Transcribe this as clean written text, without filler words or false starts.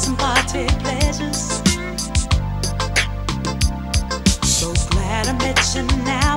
some party pleasures. So glad I met you now.